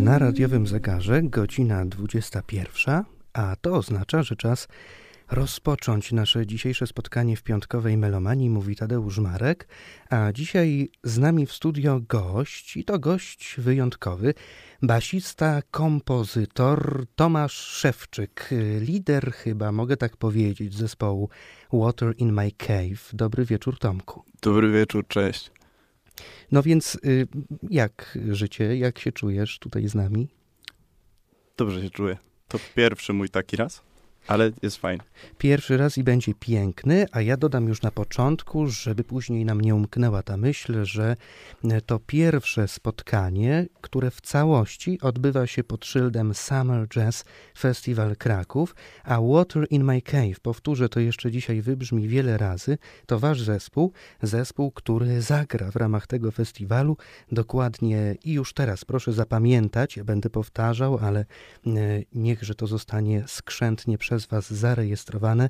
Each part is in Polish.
Na radiowym zegarze godzina 21, a to oznacza, że czas rozpocząć nasze dzisiejsze spotkanie w piątkowej Melomanii, mówi Tadeusz Marek, a dzisiaj z nami w studio gość, i to gość wyjątkowy, basista, kompozytor Tomasz Szewczyk, lider chyba, mogę tak powiedzieć, zespołu Water in My Cave. Dobry wieczór, Tomku. Dobry wieczór, cześć. No więc jak życie, jak się czujesz tutaj z nami? Dobrze się czuję. To pierwszy mój taki raz, ale jest fajnie. Pierwszy raz i będzie piękny, a ja dodam już na początku, żeby później nam nie umknęła ta myśl, że to pierwsze spotkanie, które w całości odbywa się pod szyldem Summer Jazz Festival Kraków, a Water in My Cave, powtórzę to jeszcze dzisiaj, wybrzmi wiele razy, to wasz zespół, który zagra w ramach tego festiwalu dokładnie i już teraz proszę zapamiętać, będę powtarzał, ale niechże to zostanie skrzętnie przez was zarejestrowane.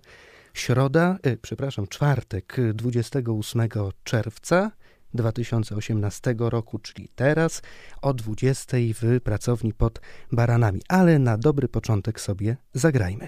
Czwartek 28 czerwca 2018 roku, czyli teraz o 20 w pracowni pod Baranami. Ale na dobry początek sobie zagrajmy.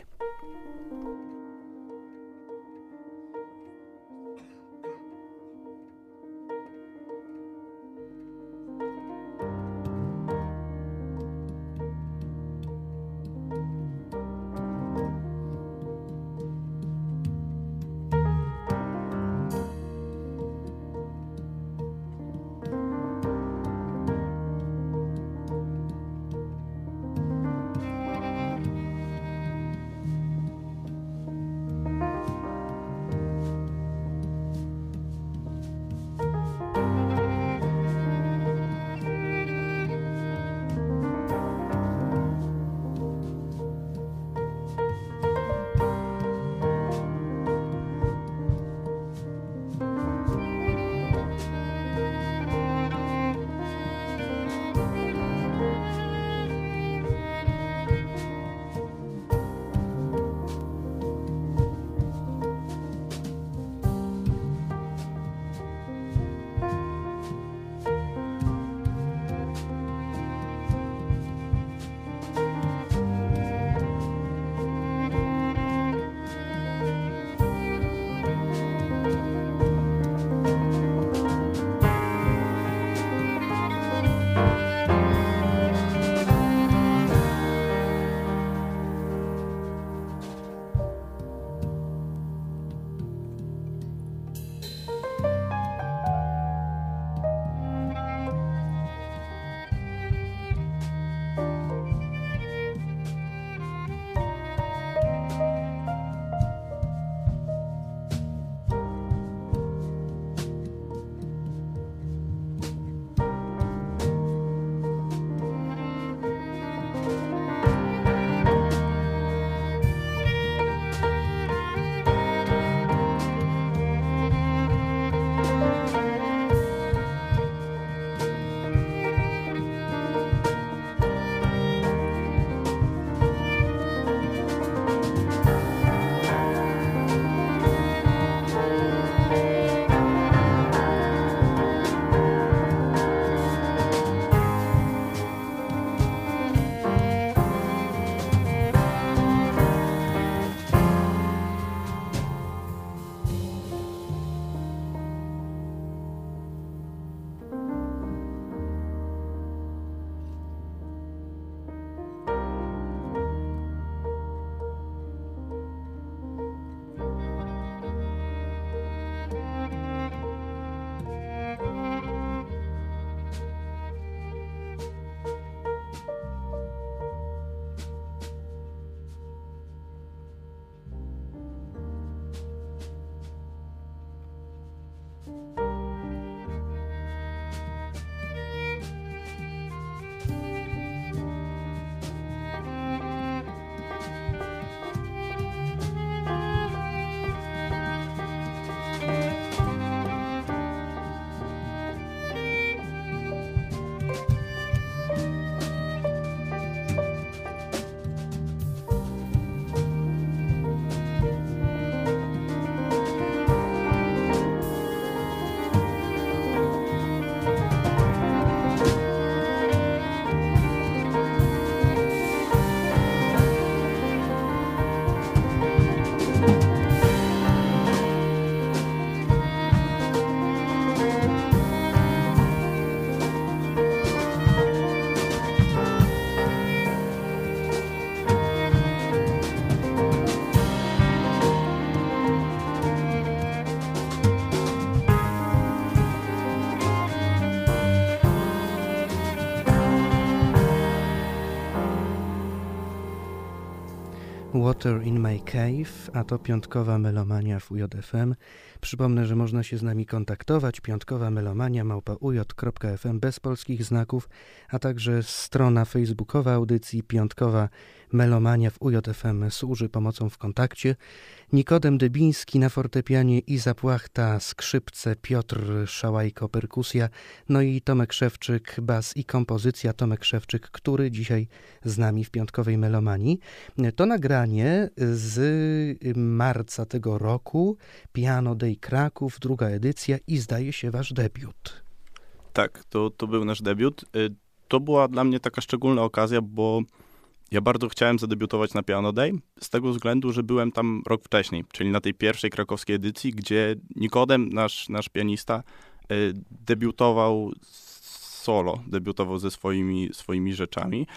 Water in My Cave, a to piątkowa melomania w UJ.FM. Przypomnę, że można się z nami kontaktować. Piątkowa melomania @uj.fm bez polskich znaków, a także strona facebookowa audycji Piątkowa Melomania w UJ.FM służy pomocą w kontakcie. Nikodem Dybiński na fortepianie, Iza Płachta, skrzypce, Piotr Szałajko, perkusja, no i Tomek Szewczyk, bas i kompozycja. Tomek Szewczyk, który dzisiaj z nami w Piątkowej Melomanii. To nagranie z marca tego roku, Piano Day Kraków, druga edycja i zdaje się wasz debiut. Tak, to był nasz debiut. To była dla mnie taka szczególna okazja, bo ja bardzo chciałem zadebiutować na Piano Day, z tego względu, że byłem tam rok wcześniej, czyli na tej pierwszej krakowskiej edycji, gdzie Nikodem, nasz pianista, debiutował solo, debiutował ze swoimi rzeczami.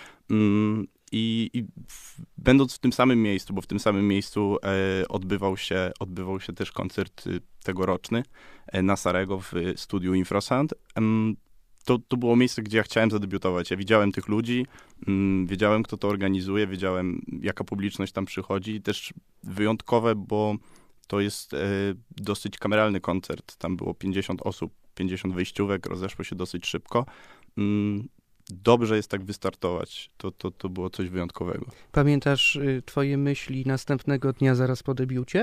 Będąc w tym samym miejscu, bo w tym samym miejscu odbywał się też koncert tegoroczny na Sarego w studiu Infrasound. To było miejsce, gdzie ja chciałem zadebiutować. Ja widziałem tych ludzi, wiedziałem, kto to organizuje, wiedziałem, jaka publiczność tam przychodzi. Też wyjątkowe, bo to jest dosyć kameralny koncert. Tam było 50 osób, 50 wejściówek, rozeszło się dosyć szybko. Dobrze jest tak wystartować. To było coś wyjątkowego. Pamiętasz twoje myśli następnego dnia zaraz po debiucie?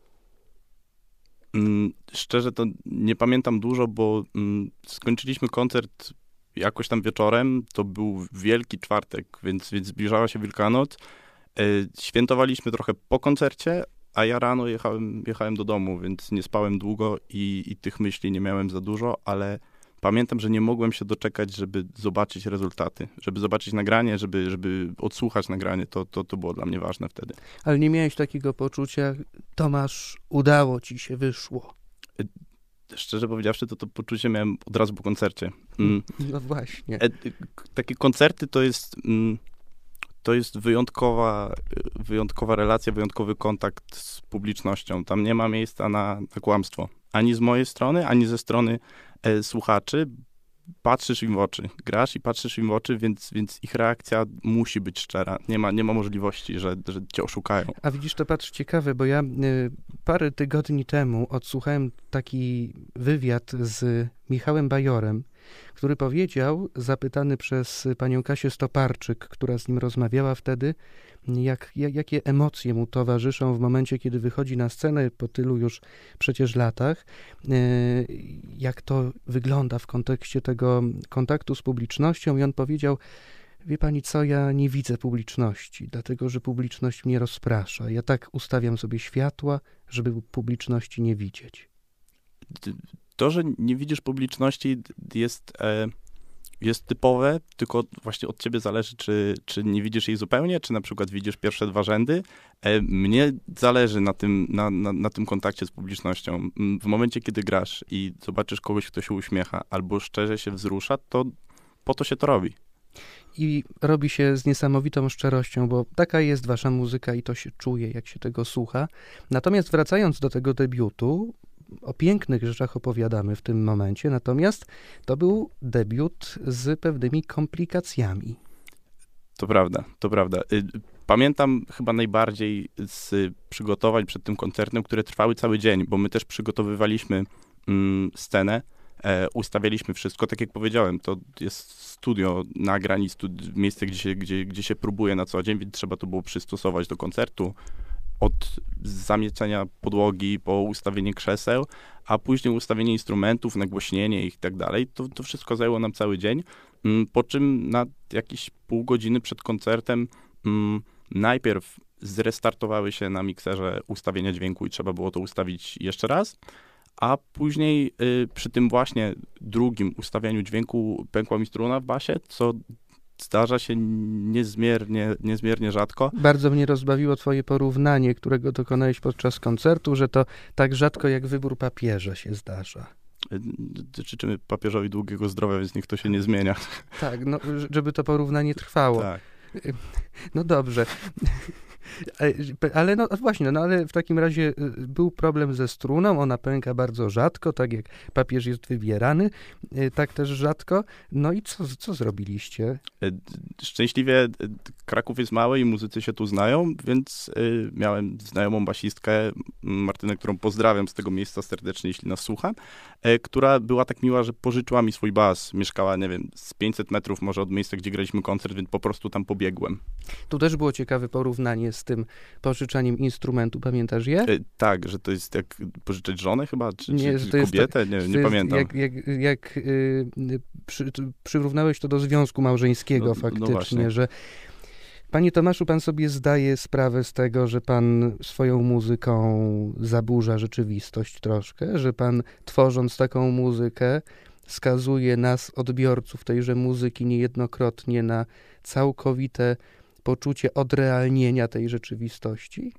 Szczerze to nie pamiętam dużo, bo skończyliśmy koncert jakoś tam wieczorem. To był Wielki Czwartek, więc zbliżała się Wielkanoc. Świętowaliśmy trochę po koncercie, a ja rano jechałem do domu, więc nie spałem długo i tych myśli nie miałem za dużo, ale pamiętam, że nie mogłem się doczekać, żeby zobaczyć rezultaty, żeby zobaczyć nagranie, żeby odsłuchać nagranie. To było dla mnie ważne wtedy. Ale nie miałeś takiego poczucia, Tomasz, udało ci się, wyszło? Szczerze powiedziawszy, to poczucie miałem od razu po koncercie. No właśnie. Takie koncerty to jest wyjątkowa relacja, wyjątkowy kontakt z publicznością. Tam nie ma miejsca na kłamstwo. Ani z mojej strony, ani ze strony słuchaczy. Patrzysz im w oczy, grasz i patrzysz im w oczy, więc ich reakcja musi być szczera. Nie ma możliwości, że cię oszukają. A widzisz, to patrz, ciekawe, bo ja parę tygodni temu odsłuchałem taki wywiad z Michałem Bajorem, który powiedział, zapytany przez panią Kasię Stoparczyk, która z nim rozmawiała wtedy, jakie emocje mu towarzyszą w momencie, kiedy wychodzi na scenę po tylu już przecież latach, jak to wygląda w kontekście tego kontaktu z publicznością i on powiedział, wie pani co, ja nie widzę publiczności, dlatego że publiczność mnie rozprasza. Ja tak ustawiam sobie światła, żeby publiczności nie widzieć. To, że nie widzisz publiczności jest typowe, tylko właśnie od ciebie zależy, czy nie widzisz jej zupełnie, czy na przykład widzisz pierwsze dwa rzędy. Mnie zależy na tym kontakcie z publicznością. W momencie, kiedy grasz i zobaczysz kogoś, kto się uśmiecha albo szczerze się wzrusza, to po to się to robi. I robi się z niesamowitą szczerością, bo taka jest wasza muzyka i to się czuje, jak się tego słucha. Natomiast wracając do tego debiutu, o pięknych rzeczach opowiadamy w tym momencie, natomiast to był debiut z pewnymi komplikacjami. To prawda. Pamiętam chyba najbardziej z przygotowań przed tym koncertem, które trwały cały dzień, bo my też przygotowywaliśmy scenę, ustawialiśmy wszystko, tak jak powiedziałem, to jest studio nagrań, miejsce, gdzie się próbuje na co dzień, więc trzeba to było przystosować do koncertu. Od zamiecenia podłogi po ustawienie krzeseł, a później ustawienie instrumentów, nagłośnienie ich i tak dalej. To wszystko zajęło nam cały dzień, po czym na jakieś pół godziny przed koncertem najpierw zrestartowały się na mikserze ustawienia dźwięku i trzeba było to ustawić jeszcze raz, a później przy tym właśnie drugim ustawianiu dźwięku pękła mi struna w basie, co zdarza się niezmiernie rzadko. Bardzo mnie rozbawiło twoje porównanie, którego dokonałeś podczas koncertu, że to tak rzadko jak wybór papieża się zdarza. Życzymy papieżowi długiego zdrowia, więc niech to się nie zmienia. Tak, no, żeby to porównanie trwało. Tak. No dobrze. Ale no właśnie, no ale w takim razie był problem ze struną, ona pęka bardzo rzadko, tak jak papież jest wybierany, tak też rzadko. No i co zrobiliście? Szczęśliwie Kraków jest mały i muzycy się tu znają, więc miałem znajomą basistkę Martynę, którą pozdrawiam z tego miejsca serdecznie, jeśli nas słucha, która była tak miła, że pożyczyła mi swój bas. Mieszkała, nie wiem, z 500 metrów może od miejsca, gdzie graliśmy koncert, więc po prostu tam pobiegłem. Tu też było ciekawe porównanie z tym pożyczaniem instrumentu, pamiętasz je? Tak, że to jest jak pożyczać żonę chyba, czy że to kobietę, nie pamiętam. Jak przyrównałeś to do związku małżeńskiego faktycznie, że Panie Tomaszu, pan sobie zdaje sprawę z tego, że pan swoją muzyką zaburza rzeczywistość troszkę, że pan tworząc taką muzykę skazuje nas, odbiorców tejże muzyki, niejednokrotnie na całkowite poczucie odrealnienia tej rzeczywistości?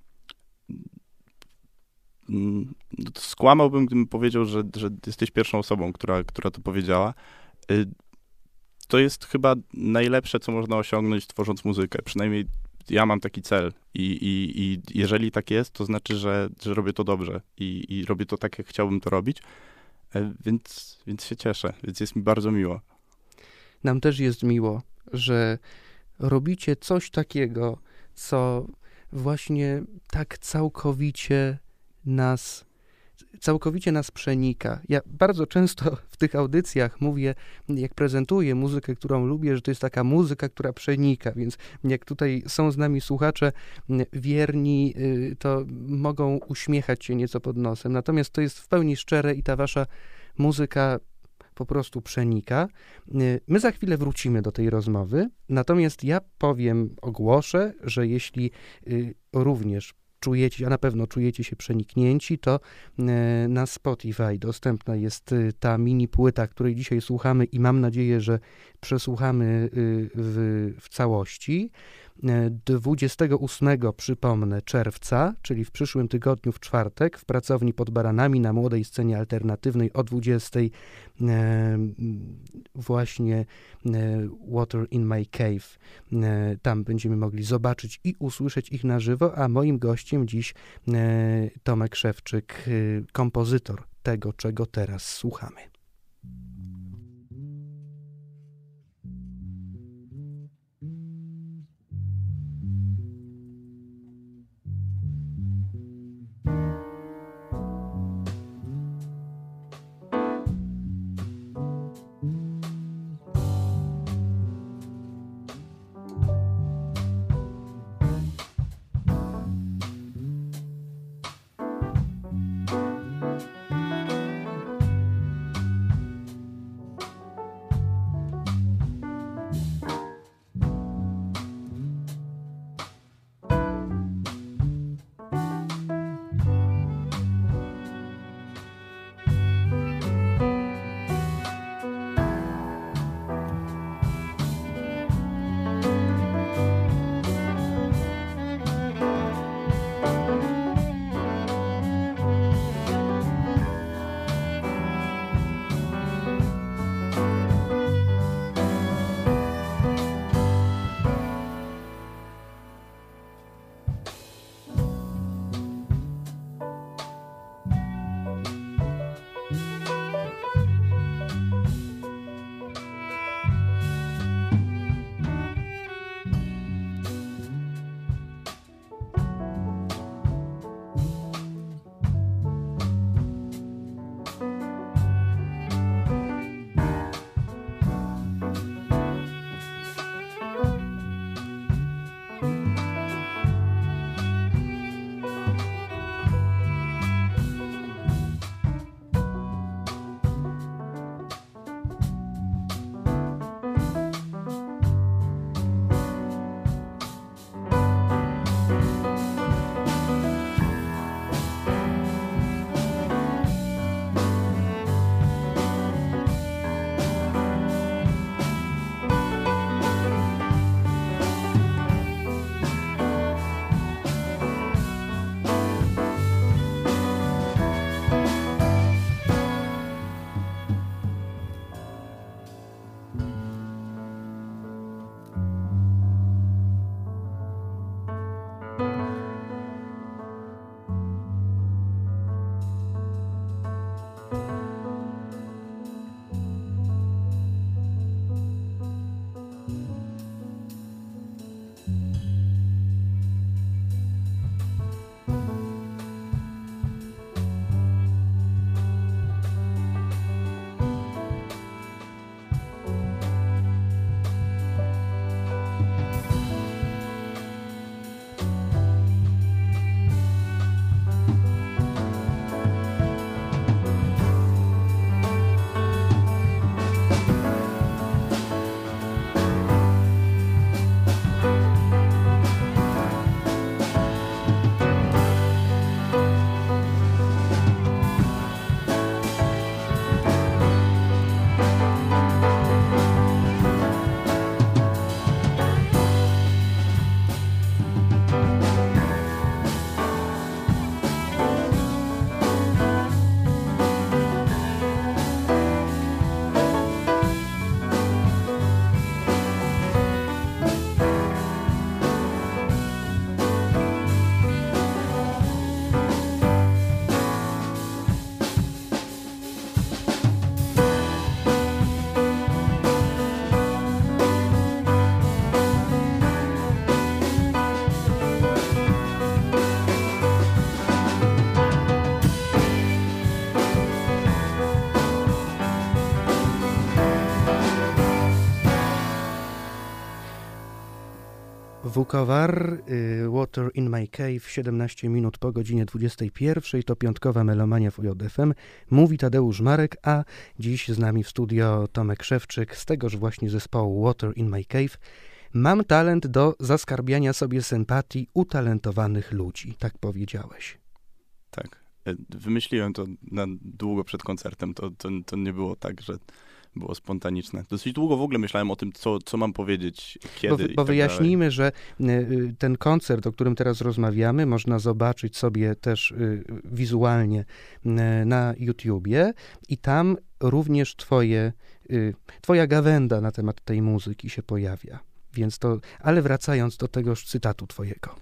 Skłamałbym, gdybym powiedział, że jesteś pierwszą osobą, która to powiedziała. To jest chyba najlepsze, co można osiągnąć, tworząc muzykę. Przynajmniej ja mam taki cel i jeżeli tak jest, to znaczy, że robię to dobrze i robię to tak, jak chciałbym to robić, więc się cieszę, więc jest mi bardzo miło. Nam też jest miło, że robicie coś takiego, co właśnie tak całkowicie nas przenika. Ja bardzo często w tych audycjach mówię, jak prezentuję muzykę, którą lubię, że to jest taka muzyka, która przenika, więc jak tutaj są z nami słuchacze wierni, to mogą uśmiechać się nieco pod nosem. Natomiast to jest w pełni szczere i ta wasza muzyka po prostu przenika. My za chwilę wrócimy do tej rozmowy, natomiast ja ogłoszę, że jeśli również czujecie, a na pewno czujecie się przeniknięci, to na Spotify dostępna jest ta mini płyta, której dzisiaj słuchamy i mam nadzieję, że przesłuchamy w całości. 28, przypomnę, czerwca, czyli w przyszłym tygodniu w czwartek, w pracowni Pod Baranami na Młodej Scenie Alternatywnej o 20 właśnie Water in My Cave. Tam będziemy mogli zobaczyć i usłyszeć ich na żywo, a moim gościem dziś Tomek Szewczyk, kompozytor tego, czego teraz słuchamy. Vukovar, Water in My Cave, 17 minut po godzinie 21, to piątkowa Melomania w UJFM. Mówi Tadeusz Marek, a dziś z nami w studio Tomek Szewczyk z tegoż właśnie zespołu Water in My Cave. Mam talent do zaskarbiania sobie sympatii utalentowanych ludzi, tak powiedziałeś. Tak, wymyśliłem to na długo przed koncertem, to nie było tak, że było spontaniczne. Dosyć długo w ogóle myślałem o tym, co mam powiedzieć, kiedy Bo wyjaśnijmy, że ten koncert, o którym teraz rozmawiamy, można zobaczyć sobie też wizualnie na YouTubie i tam również twoja gawęda na temat tej muzyki się pojawia. Więc ale wracając do tegoż cytatu twojego.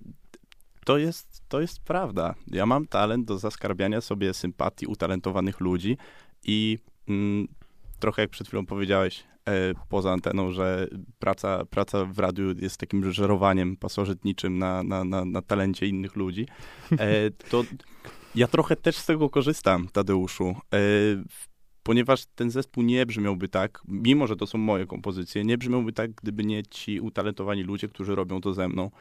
To jest prawda. Ja mam talent do zaskarbiania sobie sympatii utalentowanych ludzi i trochę jak przed chwilą powiedziałeś poza anteną, że praca w radiu jest takim żerowaniem pasożytniczym na talencie innych ludzi, to ja trochę też z tego korzystam, Tadeuszu, ponieważ ten zespół nie brzmiałby tak, mimo że to są moje kompozycje, nie brzmiałby tak, gdyby nie ci utalentowani ludzie, którzy robią to ze mną.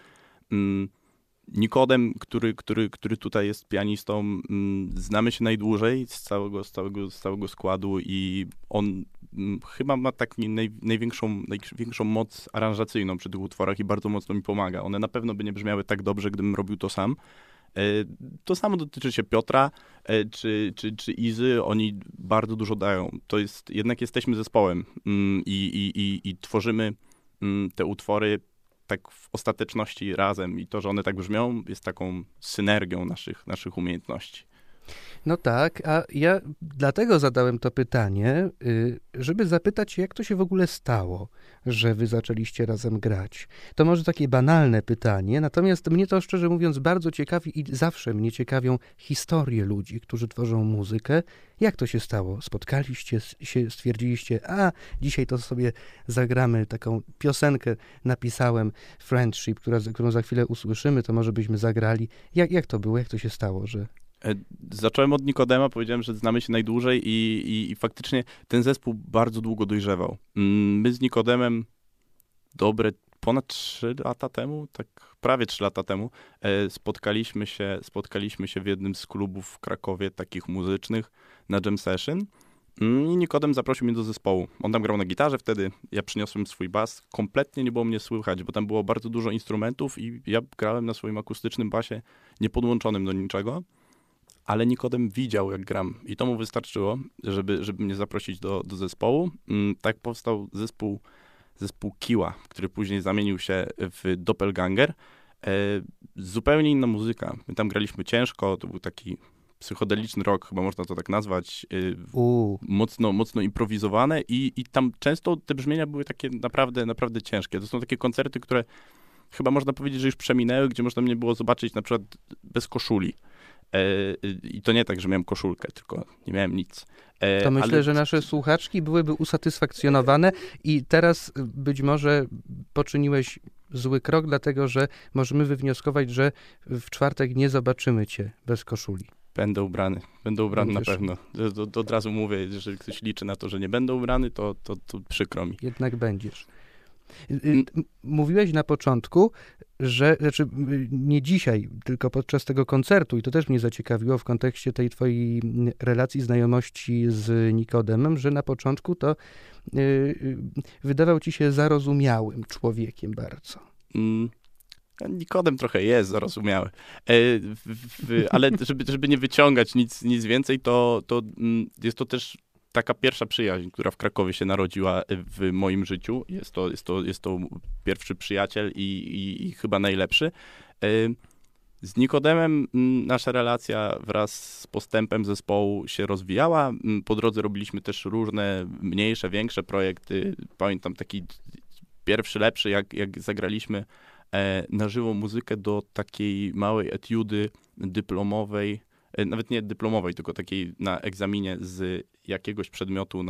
Nikodem, który tutaj jest pianistą, znamy się najdłużej z całego składu i on chyba ma największą moc aranżacyjną przy tych utworach i bardzo mocno mi pomaga. One na pewno by nie brzmiały tak dobrze, gdybym robił to sam. To samo dotyczy się Piotra czy Izy, oni bardzo dużo dają. Jednak jesteśmy zespołem i tworzymy te utwory tak w ostateczności razem i to, że one tak brzmią, jest taką synergią naszych umiejętności. No tak, a ja dlatego zadałem to pytanie, żeby zapytać, jak to się w ogóle stało, że wy zaczęliście razem grać. To może takie banalne pytanie, natomiast mnie to szczerze mówiąc bardzo ciekawi i zawsze mnie ciekawią historie ludzi, którzy tworzą muzykę. Jak to się stało? Spotkaliście się, stwierdziliście, dzisiaj to sobie zagramy, taką piosenkę napisałem, Friendship, którą za chwilę usłyszymy, to może byśmy zagrali. Jak to było? Jak to się stało, że... Zacząłem od Nikodema, powiedziałem, że znamy się najdłużej i faktycznie ten zespół bardzo długo dojrzewał. My z Nikodemem ponad 3 lata temu, tak prawie 3 lata temu, spotkaliśmy się w jednym z klubów w Krakowie, takich muzycznych, na jam session i Nikodem zaprosił mnie do zespołu. On tam grał na gitarze wtedy, ja przyniosłem swój bas, kompletnie nie było mnie słychać, bo tam było bardzo dużo instrumentów i ja grałem na swoim akustycznym basie, niepodłączonym do niczego. Ale Nikodem widział, jak gram i to mu wystarczyło, żeby mnie zaprosić do zespołu. Tak powstał zespół Kiła, który później zamienił się w Doppelganger. Zupełnie inna muzyka. My tam graliśmy ciężko, to był taki psychodeliczny rock, chyba można to tak nazwać, mocno improwizowane i tam często te brzmienia były takie naprawdę ciężkie. To są takie koncerty, które chyba można powiedzieć, że już przeminęły, gdzie można mnie było zobaczyć na przykład bez koszuli. I to nie tak, że miałem koszulkę, tylko nie miałem nic. To myślę, że nasze słuchaczki byłyby usatysfakcjonowane i teraz być może poczyniłeś zły krok, dlatego że możemy wywnioskować, że w czwartek nie zobaczymy cię bez koszuli. Będę ubrany na pewno. Od razu mówię, jeżeli ktoś liczy na to, że nie będę ubrany, to przykro mi. Jednak będziesz. Mówiłeś na początku, że, nie dzisiaj, tylko podczas tego koncertu i to też mnie zaciekawiło w kontekście tej twojej relacji, znajomości z Nikodemem, że na początku to wydawał ci się zarozumiałym człowiekiem bardzo. Nikodem trochę jest zarozumiały, ale żeby nie wyciągać nic więcej, to jest to też taka pierwsza przyjaźń, która w Krakowie się narodziła w moim życiu. Jest to pierwszy przyjaciel i chyba najlepszy. Z Nikodemem nasza relacja wraz z postępem zespołu się rozwijała. Po drodze robiliśmy też różne mniejsze, większe projekty. Pamiętam taki pierwszy, lepszy, jak zagraliśmy na żywo muzykę do takiej małej etiudy dyplomowej, nawet nie dyplomowej, tylko takiej na egzaminie z jakiegoś przedmiotu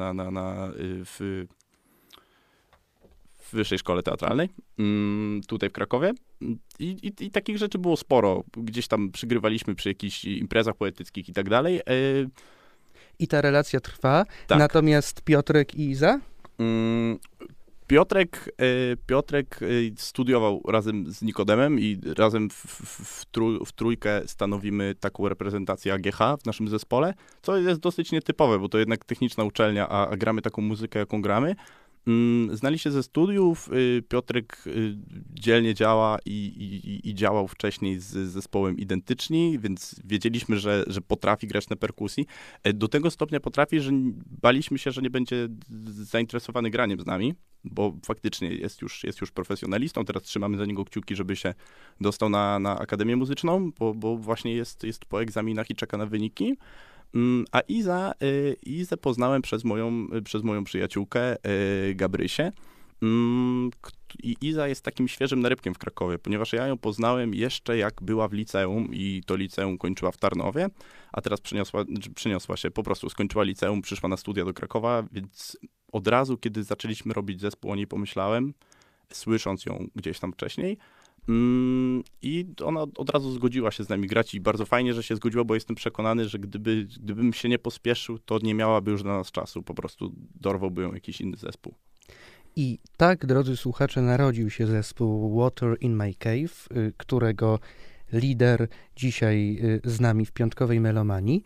w Wyższej Szkole Teatralnej, tutaj w Krakowie. I takich rzeczy było sporo. Gdzieś tam przygrywaliśmy przy jakichś imprezach poetyckich i tak dalej. I ta relacja trwa. Tak. Natomiast Piotrek i Iza? Piotrek studiował razem z Nikodemem i razem w trójkę stanowimy taką reprezentację AGH w naszym zespole, co jest dosyć nietypowe, bo to jednak techniczna uczelnia, a gramy taką muzykę, jaką gramy. Znali się ze studiów, Piotrek dzielnie działa i działał wcześniej z zespołem Identyczni, więc wiedzieliśmy, że potrafi grać na perkusji. Do tego stopnia potrafi, że baliśmy się, że nie będzie zainteresowany graniem z nami, bo faktycznie jest już profesjonalistą. Teraz trzymamy za niego kciuki, żeby się dostał na Akademię Muzyczną, bo właśnie jest po egzaminach i czeka na wyniki. A Izę poznałem przez moją przyjaciółkę Gabrysię. I Iza jest takim świeżym narybkiem w Krakowie, ponieważ ja ją poznałem jeszcze jak była w liceum i to liceum kończyła w Tarnowie, a teraz przeniosła się, po prostu skończyła liceum, przyszła na studia do Krakowa, więc od razu, kiedy zaczęliśmy robić zespół, o niej pomyślałem, słysząc ją gdzieś tam wcześniej. I ona od razu zgodziła się z nami grać i bardzo fajnie, że się zgodziła, bo jestem przekonany, że gdybym się nie pospieszył, to nie miałaby już dla nas czasu, po prostu dorwałby ją jakiś inny zespół. I tak, drodzy słuchacze, narodził się zespół Water in My Cave, którego lider dzisiaj z nami w piątkowej Melomanii.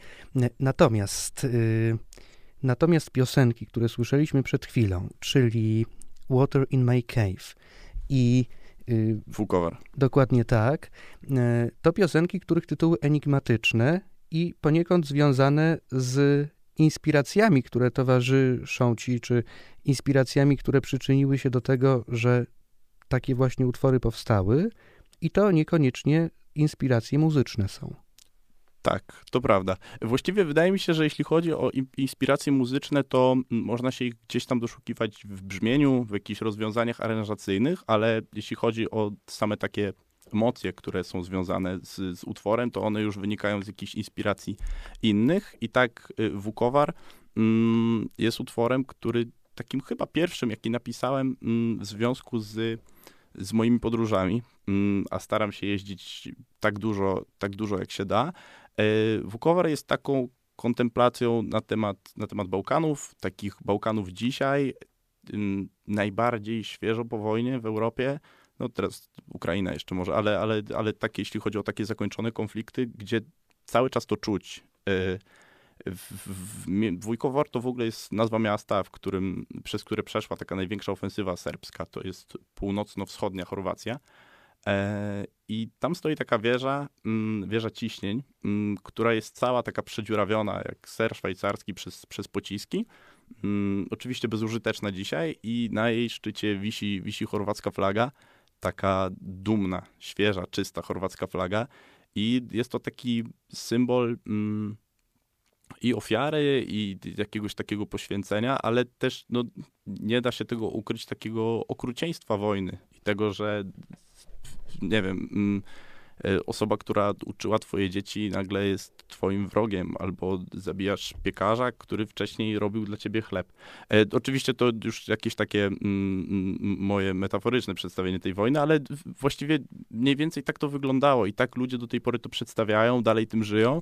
Natomiast piosenki, które słyszeliśmy przed chwilą, czyli Water in My Cave i Vukovar. Dokładnie tak. To piosenki, których tytuły enigmatyczne i poniekąd związane z inspiracjami, które towarzyszą ci, czy inspiracjami, które przyczyniły się do tego, że takie właśnie utwory powstały i to niekoniecznie inspiracje muzyczne są. Tak, to prawda. Właściwie wydaje mi się, że jeśli chodzi o inspiracje muzyczne, to można się ich gdzieś tam doszukiwać w brzmieniu, w jakichś rozwiązaniach aranżacyjnych, ale jeśli chodzi o same takie emocje, które są związane z utworem, to one już wynikają z jakichś inspiracji innych. I tak Vukovar jest utworem, który takim chyba pierwszym, jaki napisałem w związku z moimi podróżami, a staram się jeździć tak dużo jak się da. Vukovar jest taką kontemplacją na temat Bałkanów, takich Bałkanów dzisiaj, najbardziej świeżo po wojnie w Europie. No teraz Ukraina jeszcze może, ale takie, jeśli chodzi o takie zakończone konflikty, gdzie cały czas to czuć. Vukovar to w ogóle jest nazwa miasta, przez które przeszła taka największa ofensywa serbska. To jest północno-wschodnia Chorwacja. I tam stoi taka wieża ciśnień, która jest cała taka przedziurawiona, jak ser szwajcarski przez pociski. Oczywiście bezużyteczna dzisiaj i na jej szczycie wisi chorwacka flaga, taka dumna, świeża, czysta chorwacka flaga. I jest to taki symbol i ofiary, i jakiegoś takiego poświęcenia, ale też nie da się tego ukryć, takiego okrucieństwa wojny i tego, że nie wiem, osoba, która uczyła twoje dzieci, nagle jest twoim wrogiem, albo zabijasz piekarza, który wcześniej robił dla ciebie chleb. Oczywiście to już jakieś takie moje metaforyczne przedstawienie tej wojny, ale właściwie mniej więcej tak to wyglądało i tak ludzie do tej pory to przedstawiają, dalej tym żyją.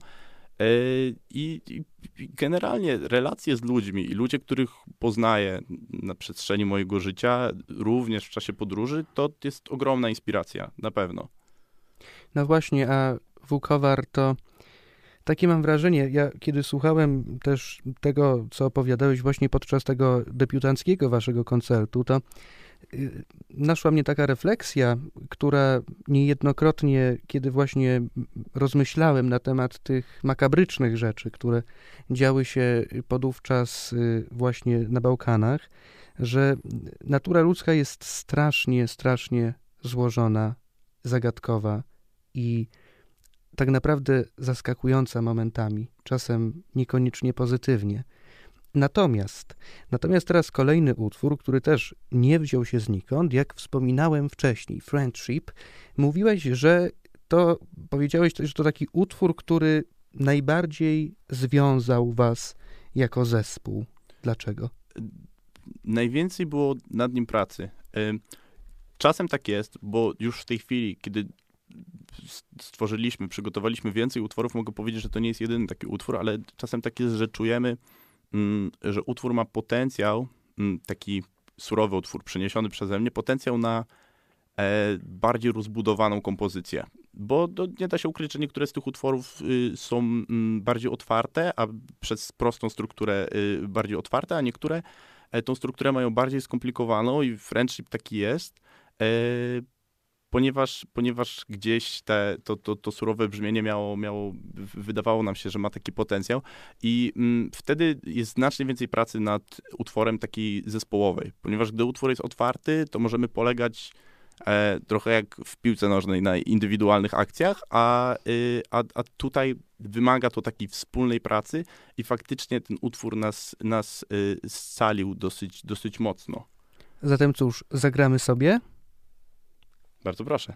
I generalnie relacje z ludźmi i ludzie, których poznaję na przestrzeni mojego życia, również w czasie podróży, to jest ogromna inspiracja, na pewno. No właśnie, a Vukovar to takie mam wrażenie, ja kiedy słuchałem też tego, co opowiadałeś właśnie podczas tego debiutanckiego waszego koncertu, to naszła mnie taka refleksja, która niejednokrotnie, kiedy właśnie rozmyślałem na temat tych makabrycznych rzeczy, które działy się podówczas właśnie na Bałkanach, że natura ludzka jest strasznie, strasznie złożona, zagadkowa i tak naprawdę zaskakująca momentami, czasem niekoniecznie pozytywnie. Natomiast teraz kolejny utwór, który też nie wziął się znikąd, jak wspominałem wcześniej, Friendship. Powiedziałeś, że to taki utwór, który najbardziej związał was jako zespół. Dlaczego? Najwięcej było nad nim pracy. Czasem tak jest, bo już w tej chwili, kiedy przygotowaliśmy więcej utworów, mogę powiedzieć, że to nie jest jedyny taki utwór, ale czasem tak jest, że czujemy, że utwór ma potencjał taki surowy utwór przeniesiony przeze mnie, potencjał na bardziej rozbudowaną kompozycję. Bo nie da się ukryć, że niektóre z tych utworów są bardziej otwarte, a przez prostą strukturę bardziej otwarte, a niektóre tą strukturę mają bardziej skomplikowaną i Friendship taki jest, ponieważ gdzieś to surowe brzmienie wydawało nam się, że ma taki potencjał i wtedy jest znacznie więcej pracy nad utworem takiej zespołowej, ponieważ gdy utwór jest otwarty, to możemy polegać trochę jak w piłce nożnej na indywidualnych akcjach, a tutaj wymaga to takiej wspólnej pracy i faktycznie ten utwór nas scalił dosyć mocno. Zatem cóż, zagramy sobie? Bardzo proszę.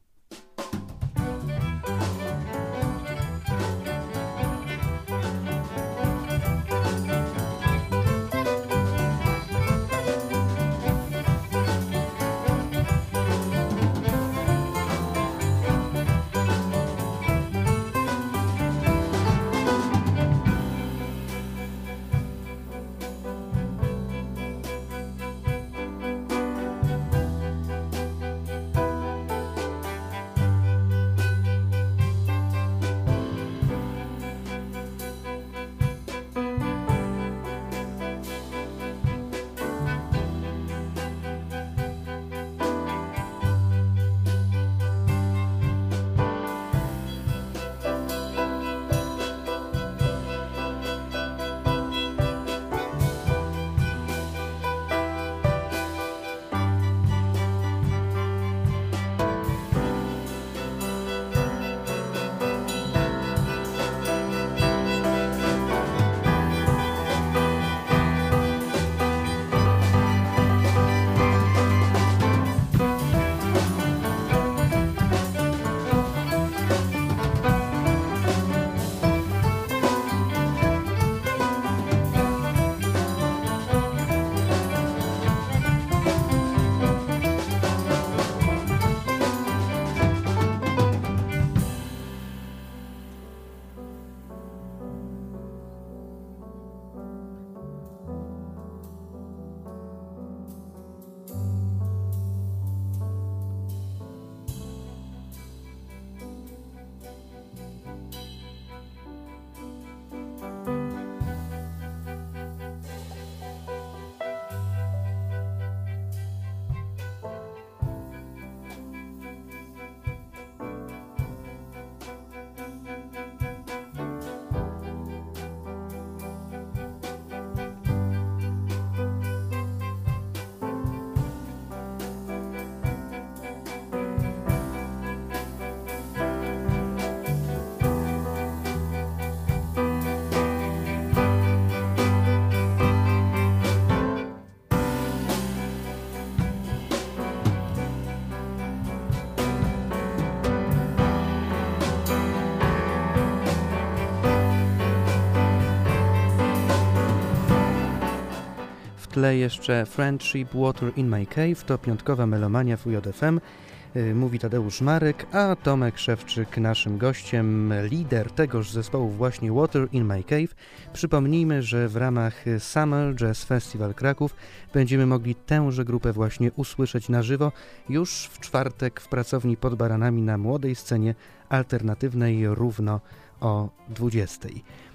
tle jeszcze Friendship, Water in My Cave, to piątkowa melomania w UJFM. Mówi Tadeusz Marek, a Tomek Szewczyk naszym gościem, lider tegoż zespołu właśnie Water in My Cave. Przypomnijmy, że w ramach Summer Jazz Festival Kraków będziemy mogli tęże grupę właśnie usłyszeć na żywo już w czwartek w pracowni pod Baranami na młodej scenie alternatywnej równo o 20:00.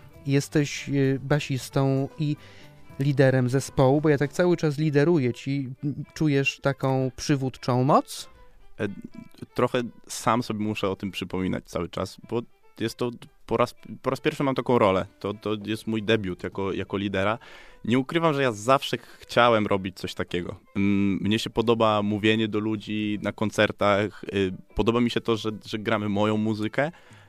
Jesteś basistą i liderem zespołu, bo ja tak cały czas lideruję ci. Czujesz taką przywódczą moc? Trochę sam sobie muszę o tym przypominać cały czas, bo jest to po raz pierwszy mam taką rolę. To jest mój debiut jako lidera. Nie ukrywam, że ja zawsze chciałem robić coś takiego. Mnie się podoba mówienie do ludzi na koncertach. Podoba mi się to, że gramy moją muzykę,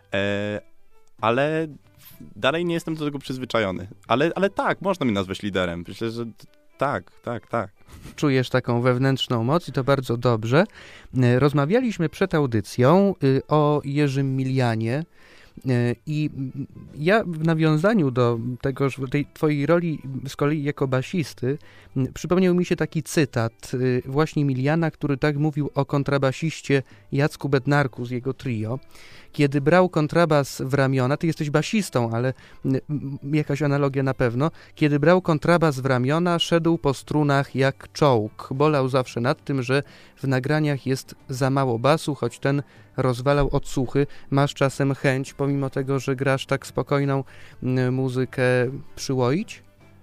ale dalej nie jestem do tego przyzwyczajony. Ale tak, można mnie nazwać liderem. Myślę, że tak. Czujesz taką wewnętrzną moc i to bardzo dobrze. Rozmawialiśmy przed audycją o Jerzym Milianie i ja w nawiązaniu do tej twojej roli z kolei jako basisty przypomniał mi się taki cytat właśnie Miliana, który tak mówił o kontrabasiście Jacku Bednarku z jego trio, Kiedy brał kontrabas w ramiona, ty jesteś basistą, ale jakaś analogia na pewno, kiedy brał kontrabas w ramiona, szedł po strunach jak czołg. Bolał zawsze nad tym, że w nagraniach jest za mało basu, choć ten rozwalał odsłuchy. Masz czasem chęć, pomimo tego, że grasz tak spokojną muzykę, przyłoić?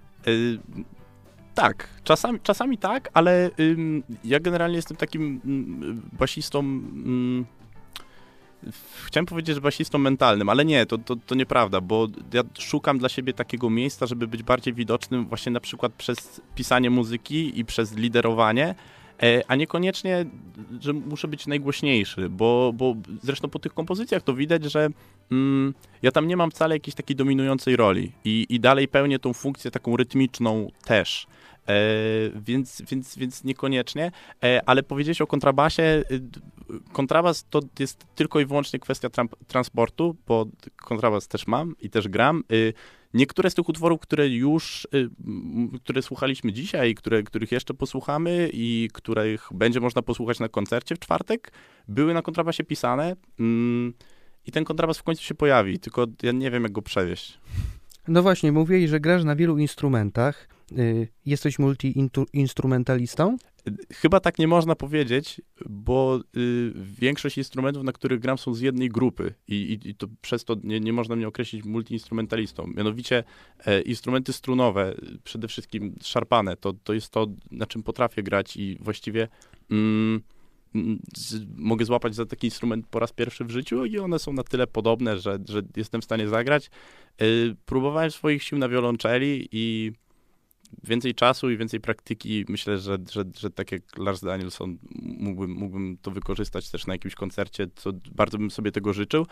Tak, czasami tak, ale ja generalnie jestem takim basistą, chciałem powiedzieć, że basistą mentalnym, ale nie, to nieprawda, bo ja szukam dla siebie takiego miejsca, żeby być bardziej widocznym właśnie na przykład przez pisanie muzyki i przez liderowanie, a niekoniecznie, że muszę być najgłośniejszy, bo zresztą po tych kompozycjach to widać, że ja tam nie mam wcale jakiejś takiej dominującej roli i dalej pełnię tą funkcję taką rytmiczną też. Więc niekoniecznie, ale powiedzieć o kontrabasie, kontrabas to jest tylko i wyłącznie kwestia transportu, bo kontrabas też mam i też gram. Niektóre z tych utworów, które słuchaliśmy dzisiaj, których jeszcze posłuchamy i których będzie można posłuchać na koncercie w czwartek, były na kontrabasie pisane i ten kontrabas w końcu się pojawi, tylko ja nie wiem, jak go przewieźć. No właśnie, mówiłeś, że grasz na wielu instrumentach. Jesteś multi-instrumentalistą? Chyba tak nie można powiedzieć, bo większość instrumentów, na których gram, są z jednej grupy i to przez to nie można mnie określić multiinstrumentalistą. Mianowicie instrumenty strunowe, przede wszystkim szarpane, to jest to, na czym potrafię grać i właściwie mogę złapać za taki instrument po raz pierwszy w życiu i one są na tyle podobne, że jestem w stanie zagrać. Próbowałem swoich sił na wiolonczeli i więcej czasu i więcej praktyki. Myślę, że tak jak Lars Danielsson mógłbym to wykorzystać też na jakimś koncercie, co bardzo bym sobie tego życzył,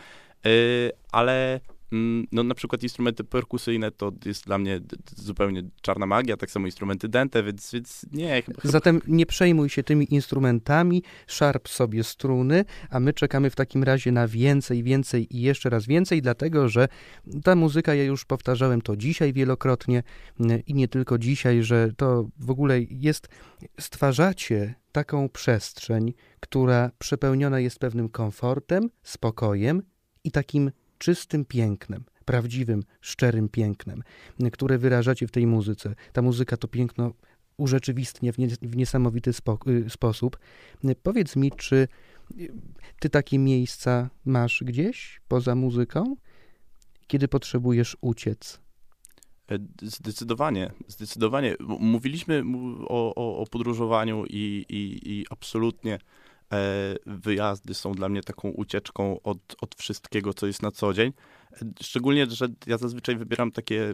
ale no na przykład instrumenty perkusyjne to jest dla mnie zupełnie czarna magia, tak samo instrumenty dęte, więc nie. Zatem nie przejmuj się tymi instrumentami, szarp sobie struny, a my czekamy w takim razie na więcej i jeszcze raz więcej, dlatego że ta muzyka, ja już powtarzałem to dzisiaj wielokrotnie i nie tylko dzisiaj, że to w ogóle stwarzacie taką przestrzeń, która przepełniona jest pewnym komfortem, spokojem i takim czystym pięknem, prawdziwym, szczerym pięknem, które wyrażacie w tej muzyce. Ta muzyka to piękno urzeczywistnia w niesamowity sposób. Powiedz mi, czy ty takie miejsca masz gdzieś poza muzyką, kiedy potrzebujesz uciec? Zdecydowanie. Mówiliśmy o podróżowaniu i absolutnie wyjazdy są dla mnie taką ucieczką od wszystkiego, co jest na co dzień. Szczególnie, że ja zazwyczaj wybieram takie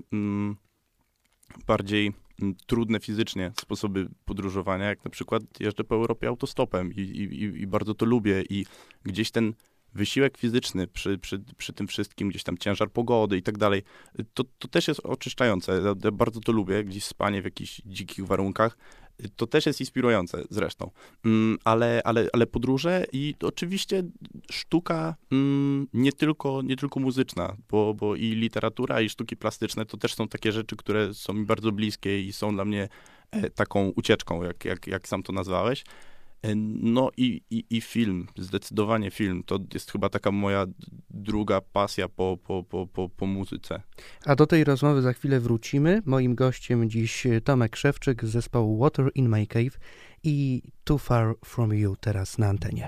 bardziej trudne fizycznie sposoby podróżowania, jak na przykład jeżdżę po Europie autostopem i bardzo to lubię i gdzieś ten wysiłek fizyczny przy tym wszystkim, gdzieś tam ciężar pogody i tak dalej, to też jest oczyszczające. Ja bardzo to lubię, gdzieś spanie w jakichś dzikich warunkach. To też jest inspirujące zresztą, ale podróże i oczywiście sztuka nie tylko muzyczna, bo i literatura, i sztuki plastyczne to też są takie rzeczy, które są mi bardzo bliskie i są dla mnie taką ucieczką, jak sam to nazwałeś. No i film, zdecydowanie film, to jest chyba taka moja druga pasja po muzyce. A do tej rozmowy za chwilę wrócimy. Moim gościem dziś Tomek Szewczyk z zespołu Water in My Cave i Too Far From You teraz na antenie.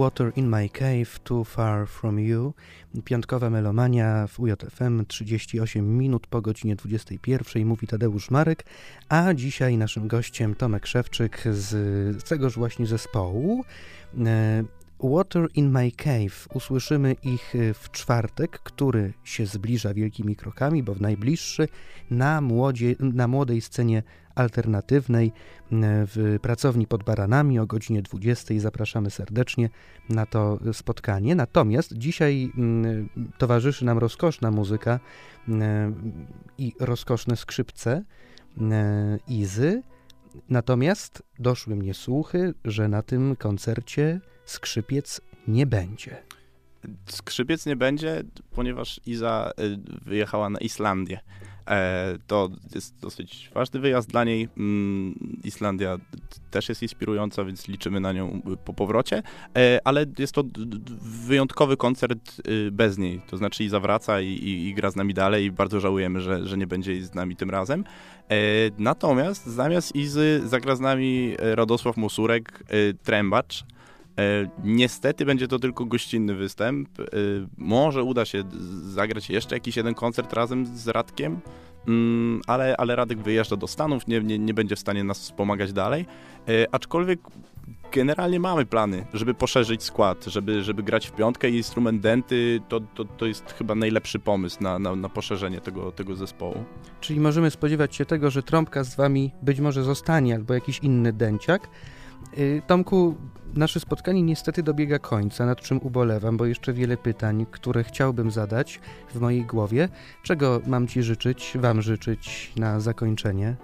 Water in My Cave, Too Far From You. Piątkowa melomania w UJFM, 38 minut po godzinie 21, mówi Tadeusz Marek, a dzisiaj naszym gościem Tomek Szewczyk z tegoż właśnie zespołu. Water in My Cave. Usłyszymy ich w czwartek, który się zbliża wielkimi krokami, bo w najbliższy na młodej scenie alternatywnej w Pracowni pod Baranami o godzinie 20. Zapraszamy serdecznie na to spotkanie. Natomiast dzisiaj towarzyszy nam rozkoszna muzyka i rozkoszne skrzypce Izy. Natomiast doszły mnie słuchy, że na tym koncercie skrzypiec nie będzie. Skrzypiec nie będzie, ponieważ Iza wyjechała na Islandię. To jest dosyć ważny wyjazd dla niej. Islandia też jest inspirująca, więc liczymy na nią po powrocie, ale jest to wyjątkowy koncert bez niej. To znaczy Iza wraca i gra z nami dalej i bardzo żałujemy, że nie będzie z nami tym razem. Natomiast zamiast Izy zagra z nami Radosław Mosurek, trębacz. Niestety będzie to tylko gościnny występ. Może uda się zagrać jeszcze jakiś jeden koncert razem z Radkiem, ale Radek wyjeżdża do Stanów, nie będzie w stanie nas wspomagać dalej. Aczkolwiek generalnie mamy plany, żeby poszerzyć skład, żeby grać w piątkę i instrument denty to jest chyba najlepszy pomysł na poszerzenie tego zespołu. Czyli możemy spodziewać się tego, że trąbka z wami być może zostanie, albo jakiś inny dęciak. Tomku, nasze spotkanie niestety dobiega końca, nad czym ubolewam, bo jeszcze wiele pytań, które chciałbym zadać w mojej głowie. Czego mam ci życzyć, wam życzyć na zakończenie?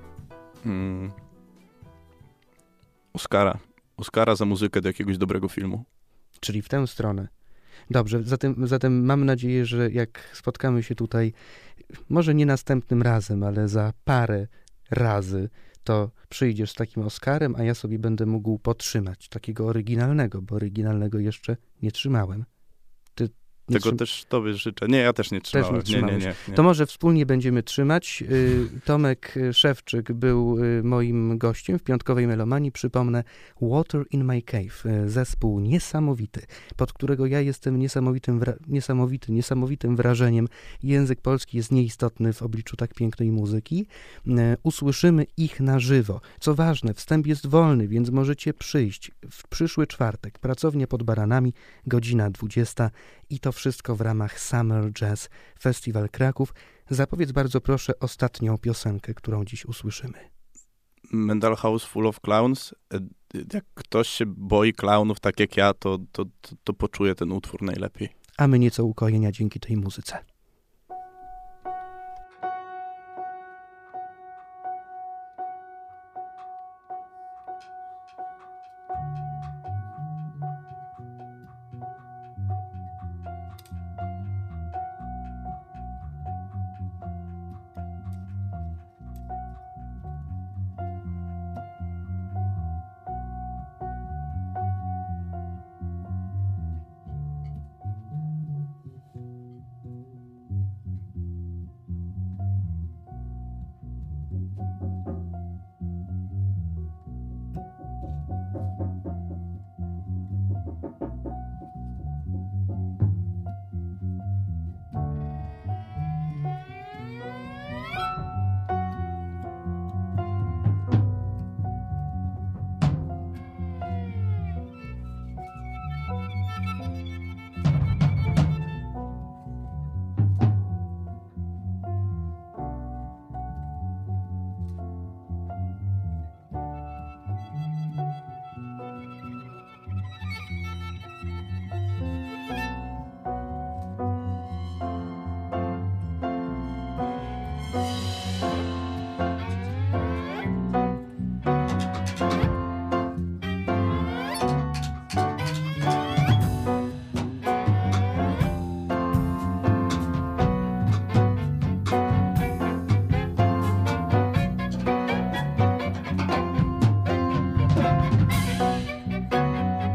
Oscara za muzykę do jakiegoś dobrego filmu. Czyli w tę stronę. Dobrze, zatem mam nadzieję, że jak spotkamy się tutaj, może nie następnym razem, ale za parę razy, to przyjdziesz z takim Oscarem, a ja sobie będę mógł potrzymać takiego oryginalnego, bo oryginalnego jeszcze nie trzymałem. Tego też tobie życzę. Nie, ja też nie trzymałem. Nie. To może wspólnie będziemy trzymać. Tomek Szewczyk był moim gościem w piątkowej melomanii. Przypomnę, Water in My Cave. Zespół niesamowity, pod którego ja jestem niesamowitym wrażeniem. Język polski jest nieistotny w obliczu tak pięknej muzyki. Usłyszymy ich na żywo. Co ważne, wstęp jest wolny, więc możecie przyjść w przyszły czwartek. Pracownia pod Baranami, godzina 20. I to wszystko w ramach Summer Jazz Festival Kraków. Zapowiedz bardzo proszę ostatnią piosenkę, którą dziś usłyszymy. Mental House Full of Clowns. Jak ktoś się boi klaunów tak jak ja, to poczuje ten utwór najlepiej. A my nieco ukojenia dzięki tej muzyce.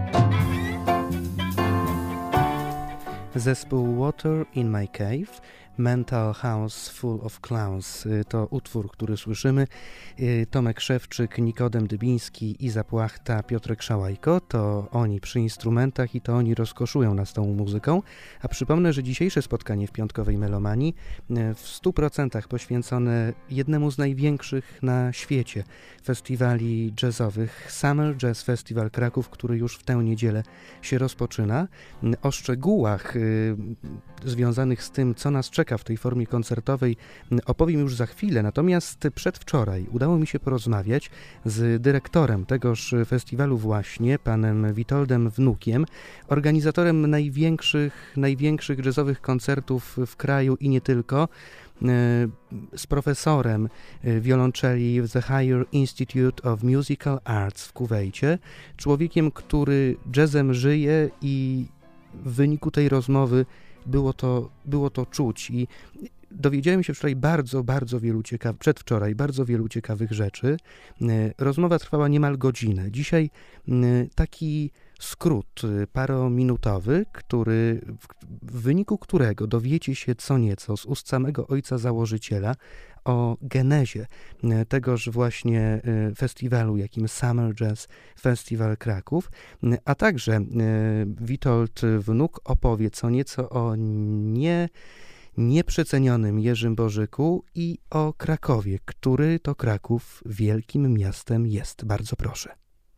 Zespół Water in My Cave. Mental House Full of Clowns. To utwór, który słyszymy. Tomek Szewczyk, Nikodem Dybiński, Iza Płachta, Piotrek Szałajko. To oni przy instrumentach i to oni rozkoszują nas tą muzyką. A przypomnę, że dzisiejsze spotkanie w Piątkowej Melomanii w 100% poświęcone jednemu z największych na świecie festiwali jazzowych, Summer Jazz Festival Kraków, który już w tę niedzielę się rozpoczyna. O szczegółach związanych z tym, co nas czeka w tej formie koncertowej, opowiem już za chwilę. Natomiast przedwczoraj udało mi się porozmawiać z dyrektorem tegoż festiwalu właśnie, panem Witoldem Wnukiem, organizatorem największych jazzowych koncertów w kraju i nie tylko, z profesorem wiolonczeli w The Higher Institute of Musical Arts w Kuwejcie, człowiekiem, który jazzem żyje i w wyniku tej rozmowy było to czuć i dowiedziałem się przedwczoraj bardzo wielu ciekawych rzeczy. Rozmowa trwała niemal godzinę. Dzisiaj taki skrót parominutowy, w wyniku którego dowiecie się co nieco z ust samego ojca założyciela o genezie tegoż właśnie festiwalu, jakim Summer Jazz Festival Kraków, a także Witold Wnuk opowie co nieco o nieprzecenionym Jerzym Bożyku i o Krakowie, który to Kraków wielkim miastem jest. Bardzo proszę.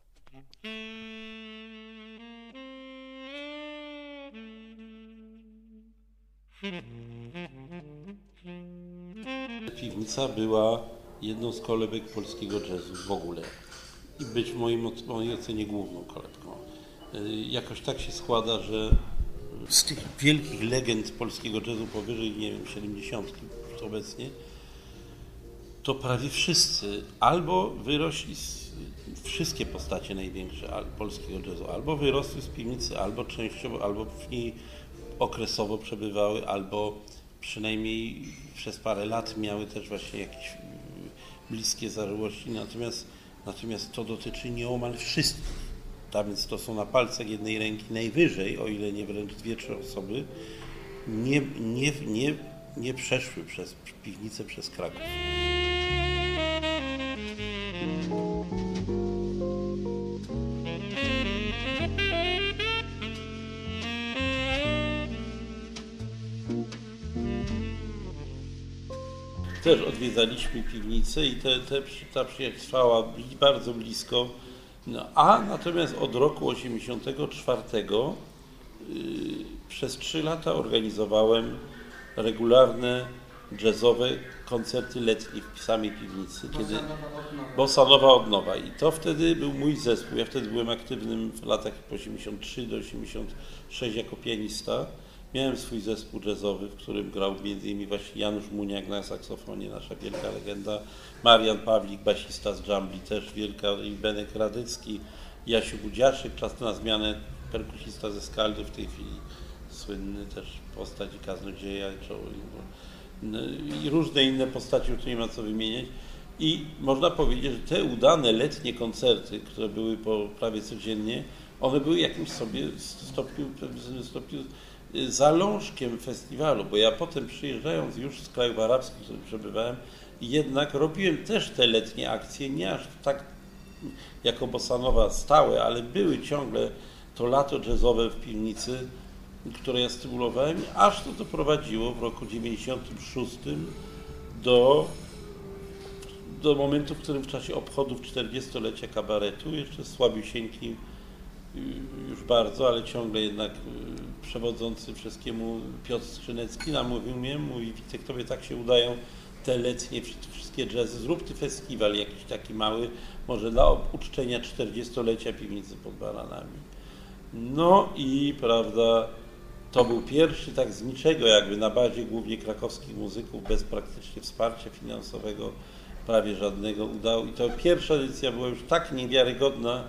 Piwnica była jedną z kolebek polskiego jazzu w ogóle i być w mojej ocenie główną kolebką. Jakoś tak się składa, że z tych wielkich legend polskiego jazzu powyżej, 70 obecnie, to prawie wszyscy albo wyrośli wszystkie postacie największe polskiego jazzu, albo wyrosły z Piwnicy, albo częściowo, albo w niej okresowo przebywały, albo przynajmniej przez parę lat miały też właśnie jakieś bliskie zażyłości, natomiast to dotyczy nieomal wszystkich. A więc to są na palcach jednej ręki najwyżej, o ile nie wręcz 2-3 osoby, nie przeszły przez Piwnicę, przez Kraków. Też odwiedzaliśmy Piwnicę i ta przyjaźń trwała bardzo blisko. Natomiast od roku 1984 przez 3 lata organizowałem regularne jazzowe koncerty letnie w samej Piwnicy. Bossa Nowa od nowa. I to wtedy był mój zespół. Ja wtedy byłem aktywnym w latach 83 do 86 jako pianista. Miałem swój zespół jazzowy, w którym grał m.in. właśnie Janusz Muniak na saksofonie, nasza wielka legenda, Marian Pawlik, basista z Dżambli, też wielka, i Benek Radycki, Jasiu Budziaszek, czas na zmianę, perkusista ze Skaldy, w tej chwili słynny też postać i kaznodzieja i różne inne postaci, już tu nie ma co wymieniać. I można powiedzieć, że te udane letnie koncerty, które były prawie codziennie, one były jakimś sobie w stopniu zalążkiem festiwalu, bo ja potem przyjeżdżając już z krajów arabskich, w których przebywałem, jednak robiłem też te letnie akcje, nie aż tak jako bossa nowa stałe, ale były ciągle to lato jazzowe w Piwnicy, które ja stymulowałem, aż to doprowadziło w roku 96 do momentu, w którym w czasie obchodów 40-lecia kabaretu, jeszcze słabiusieńki już bardzo, ale ciągle jednak przewodzący wszystkiemu Piotr Skrzynecki namówił mnie, mówi: Witek, tobie tak się udają te letnie wszystkie jazzy, zrób ty festiwal jakiś taki mały, może dla uczczenia 40-lecia Piwnicy pod Baranami. No i prawda, to był pierwszy tak z niczego, jakby na bazie głównie krakowskich muzyków, bez praktycznie wsparcia finansowego, prawie żadnego udał. I to pierwsza edycja była już tak niewiarygodna,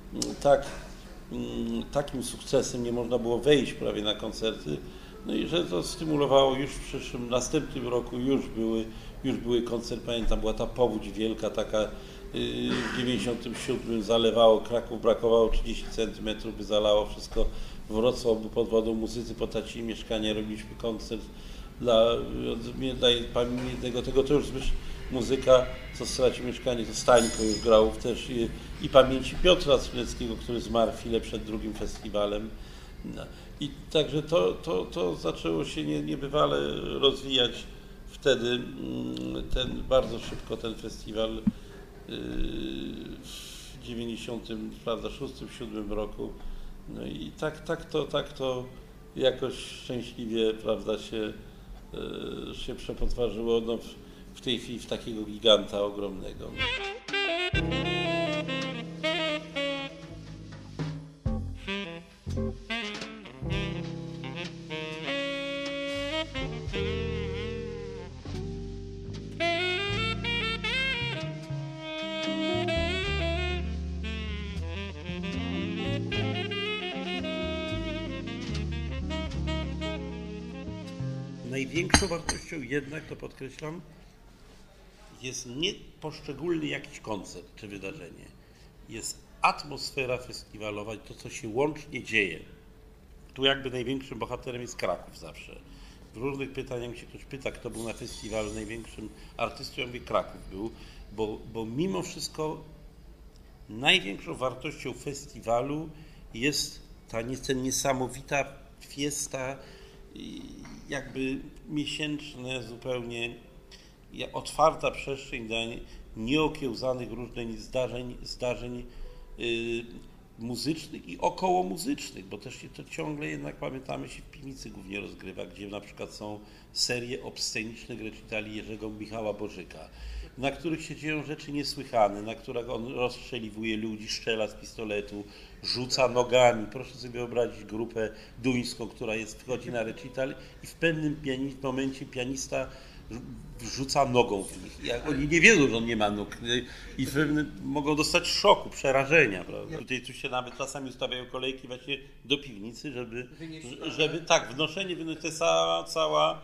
takim sukcesem, nie można było wejść prawie na koncerty, no i że to stymulowało już w następnym roku już były koncerty, pamiętam, była ta powódź wielka taka w 97 zalewało Kraków, brakowało 30 cm, by zalało wszystko. W Wrocławiu pod wodą, muzycy potacili mieszkania, robiliśmy koncert dla jednego tego to już muzyka, co straci mieszkanie, to Stańko już grał też i pamięci Piotra Skrzydleckiego, który zmarł chwilę przed drugim festiwalem. No. I także to zaczęło się niebywale rozwijać wtedy, bardzo szybko ten festiwal w 96-97 roku. No i tak to jakoś szczęśliwie, prawda, się przepotwarzyło w tej chwili w takiego giganta ogromnego. Największą wartością jednak, to podkreślam, jest nie poszczególny jakiś koncert czy wydarzenie. Jest atmosfera festiwalowa i to, co się łącznie dzieje. Tu jakby największym bohaterem jest Kraków zawsze. W różnych pytaniach się ktoś pyta, kto był na festiwalu największym artystą, ja mówię, Kraków był, bo mimo wszystko największą wartością festiwalu jest ta niesamowita fiesta, jakby miesięczne zupełnie otwarta przestrzeń dla nieokiełzanych różnych zdarzeń muzycznych i okołomuzycznych, bo też się to ciągle jednak, pamiętamy, się w Piwnicy głównie rozgrywa, gdzie na przykład są serie obscenicznych recitali Jerzego Michała Bożyka, na których się dzieją rzeczy niesłychane, na których on rozstrzeliwuje ludzi, strzela z pistoletu, rzuca nogami. Proszę sobie wyobrazić grupę duńską, która wchodzi na recital i w pewnym momencie pianista rzuca nogą w nich. Oni nie wiedzą, że on nie ma nóg i mogą dostać szoku, przerażenia. Prawda? Tutaj tu się nawet czasami ustawiają kolejki właśnie do piwnicy, żeby tak, wnoszenie, to jest cała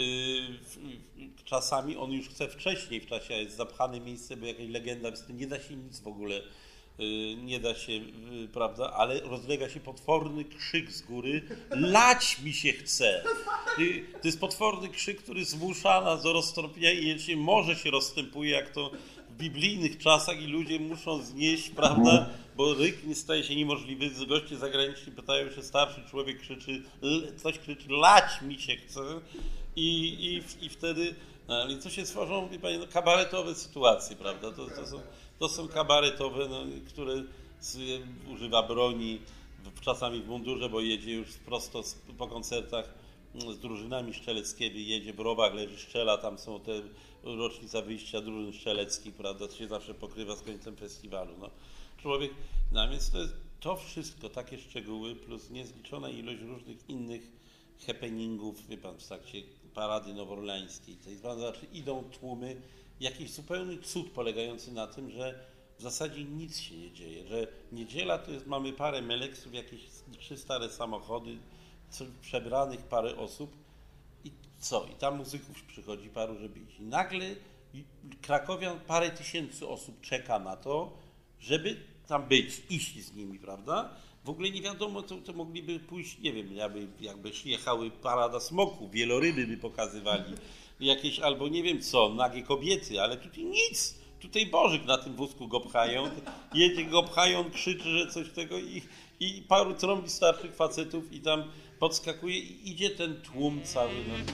czasami on już chce wcześniej w czasie, jest zapchane miejsce, bo jakaś legenda, nie da się nic w ogóle, nie da się, prawda, ale rozlega się potworny krzyk z góry, lać mi się chce. To jest potworny krzyk, który zmusza nas do roztropnienia i morze się rozstępuje, jak to w biblijnych czasach i ludzie muszą znieść, prawda, bo ryk nie staje się niemożliwy. Goście zagraniczni pytają się, starszy człowiek krzyczy, lać mi się chce. I wtedy, no, i co się stworzą, wie pani, kabaretowe sytuacje, prawda? To są kabaretowe, które używa broni, czasami w mundurze, bo jedzie już prosto po koncertach z drużynami strzeleckiemi, jedzie w rowach, leży, strzela, tam są te rocznica wyjścia drużyn strzeleckich, prawda? To się zawsze pokrywa z końcem festiwalu. No. Człowiek, więc to wszystko, takie szczegóły, plus niezliczona ilość różnych innych happeningów, wie pan, w trakcie parady nowoorleańskiej, znaczy idą tłumy, jakiś zupełny cud polegający na tym, że w zasadzie nic się nie dzieje, że niedziela to jest, mamy parę meleksów, jakieś 3 stare samochody, przebranych parę osób i co? I tam muzyków przychodzi paru, żeby iść. I nagle Krakowian, parę tysięcy osób czeka na to, żeby tam być, iść z nimi, prawda? W ogóle nie wiadomo, to mogliby pójść, nie wiem, jakby jechały parada smoków, wieloryby by pokazywali, jakieś albo nie wiem co, nagie kobiety, ale tutaj nic. Tutaj Bożyk na tym wózku go pchają, jedzie go pchają, on krzyczy, że coś tego i paru trąbi starszych facetów i tam podskakuje i idzie ten tłum cały. No.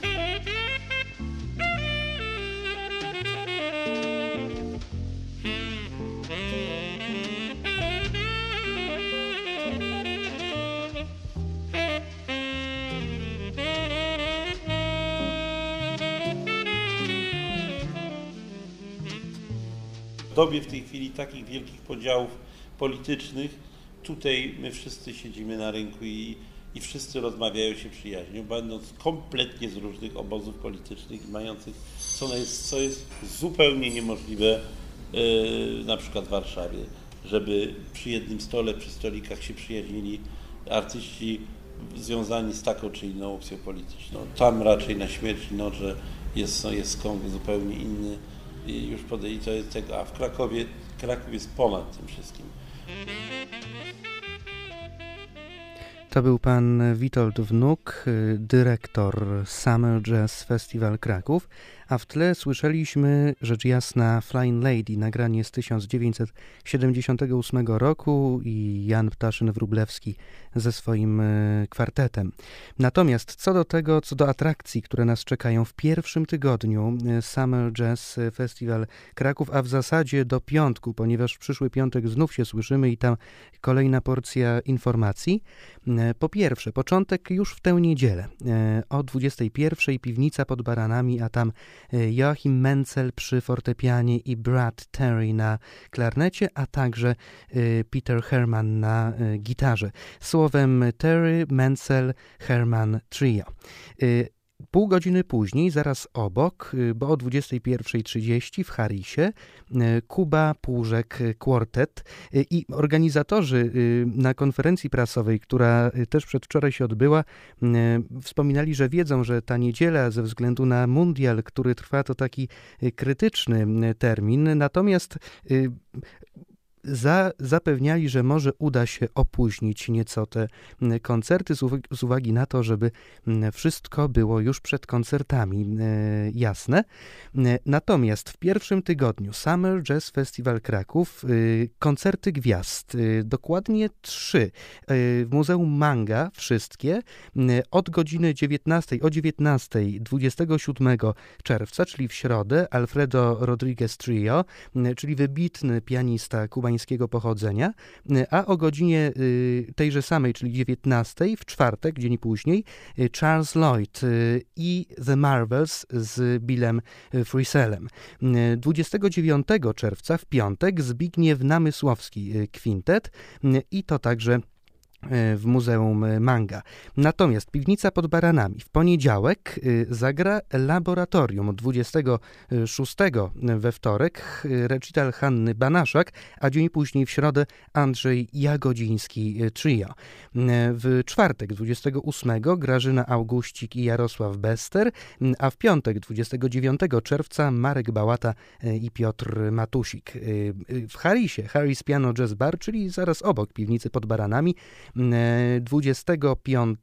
W dobie w tej chwili takich wielkich podziałów politycznych, tutaj my wszyscy siedzimy na rynku i wszyscy rozmawiają się przyjaźnią, będąc kompletnie z różnych obozów politycznych, mających, co jest zupełnie niemożliwe na przykład w Warszawie, żeby przy jednym stole, przy stolikach się przyjaźnili artyści związani z taką czy inną opcją polityczną. Tam raczej na śmierć i noże jest skąd zupełnie inny. I już to jest tego, a w Kraków jest ponad tym wszystkim. To był pan Witold Wnuk, dyrektor Summer Jazz Festival Kraków, a w tle słyszeliśmy, rzecz jasna, Flying Lady, nagranie z 1978 roku i Jan Ptaszyn-Wróblewski ze swoim kwartetem. Natomiast co do atrakcji, które nas czekają w pierwszym tygodniu Summer Jazz Festival Kraków, a w zasadzie do piątku, ponieważ w przyszły piątek znów się słyszymy i tam kolejna porcja informacji. Po pierwsze, początek już w tę niedzielę o 21:00 Piwnica pod Baranami, a tam Joachim Menzel przy fortepianie i Brad Terry na klarnecie, a także Peter Herman na gitarze. Słowem Terry, Menzel, Herman Trio. Pół godziny później, zaraz obok, bo o 21:30 w Harrisie, Kuba Półżek Quartet i organizatorzy na konferencji prasowej, która też przedwczoraj się odbyła, wspominali, że wiedzą, że ta niedziela ze względu na mundial, który trwa, to taki krytyczny termin, natomiast zapewniali, że może uda się opóźnić nieco te koncerty z uwagi na to, żeby wszystko było już przed koncertami jasne. Natomiast w pierwszym tygodniu Summer Jazz Festival Kraków koncerty gwiazd, dokładnie 3 w Muzeum Manga, wszystkie od godziny 19:00 o 19:00 27 czerwca, czyli w środę, Alfredo Rodriguez Trio, czyli wybitny pianista kubańskiego pochodzenia, a o godzinie tejże samej, czyli 19:00 w czwartek, dzień później, Charles Lloyd i The Marvels z Billem Frisellem. 29 czerwca w piątek Zbigniew Namysłowski Kwintet i to także w Muzeum Manga. Natomiast Piwnica pod Baranami w poniedziałek zagra Laboratorium, 26 we wtorek recital Hanny Banaszak, a dzień później w środę Andrzej Jagodziński Trio. W czwartek 28 Grażyna Auguścik i Jarosław Bester, a w piątek 29 czerwca Marek Bałata i Piotr Matusik. W Harrisie, Harris Piano Jazz Bar, czyli zaraz obok Piwnicy pod Baranami, 25